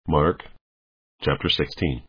Mark chapter 16.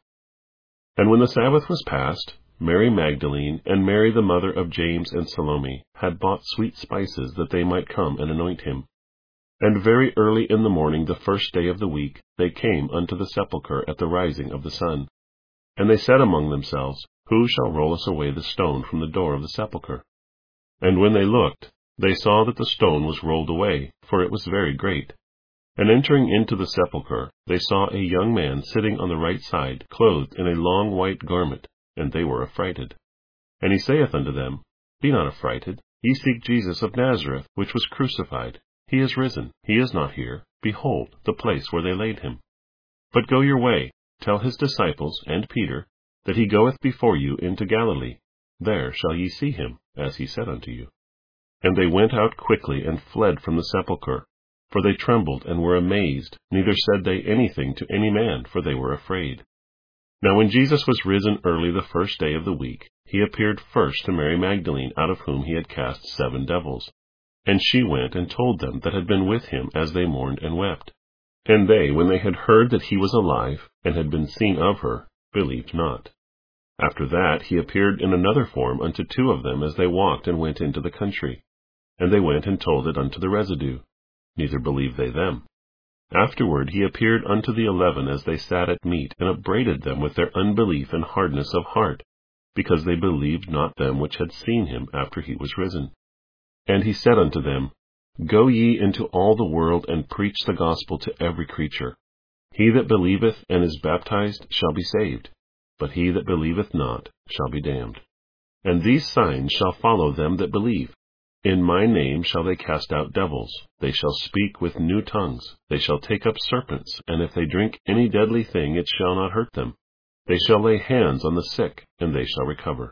And when the Sabbath was past, Mary Magdalene and Mary the mother of James and Salome had bought sweet spices that they might come and anoint him. And very early in the morning, the first day of the week, they came unto the sepulchre at the rising of the sun. And they said among themselves, Who shall roll us away the stone from the door of the sepulchre? And when they looked, they saw that the stone was rolled away, for it was very great. And entering into the sepulchre, they saw a young man sitting on the right side, clothed in a long white garment, and they were affrighted. And he saith unto them, Be not affrighted, ye seek Jesus of Nazareth, which was crucified. He is risen, he is not here. Behold, the place where they laid him. But go your way, tell his disciples and Peter, that he goeth before you into Galilee. There shall ye see him, as he said unto you. And they went out quickly and fled from the sepulchre. For they trembled and were amazed, neither said they anything to any man, for they were afraid. Now when Jesus was risen early the first day of the week, he appeared first to Mary Magdalene, out of whom he had cast 7 devils. And she went and told them that had been with him, as they mourned and wept. And they, when they had heard that he was alive, and had been seen of her, believed not. After that he appeared in another form unto 2 of them, as they walked and went into the country. And they went and told it unto the residue. Neither believed they them. Afterward he appeared unto the 11 as they sat at meat, and upbraided them with their unbelief and hardness of heart, because they believed not them which had seen him after he was risen. And he said unto them, Go ye into all the world, and preach the gospel to every creature. He that believeth and is baptized shall be saved, but he that believeth not shall be damned. And these signs shall follow them that believe. In my name shall they cast out devils, they shall speak with new tongues, they shall take up serpents, and if they drink any deadly thing it shall not hurt them. They shall lay hands on the sick, and they shall recover.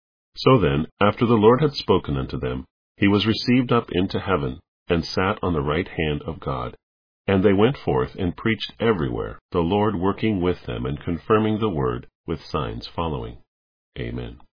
So then, after the Lord had spoken unto them, he was received up into heaven, and sat on the right hand of God. And they went forth and preached everywhere, the Lord working with them and confirming the word with signs following. Amen.